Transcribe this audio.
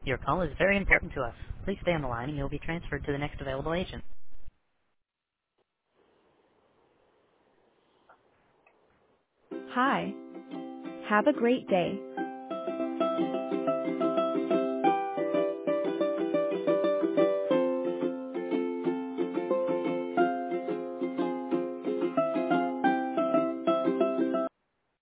Your call is very important to us. Please stay on the line and you'll be transferred to the next available agent. Hi. Have a great day.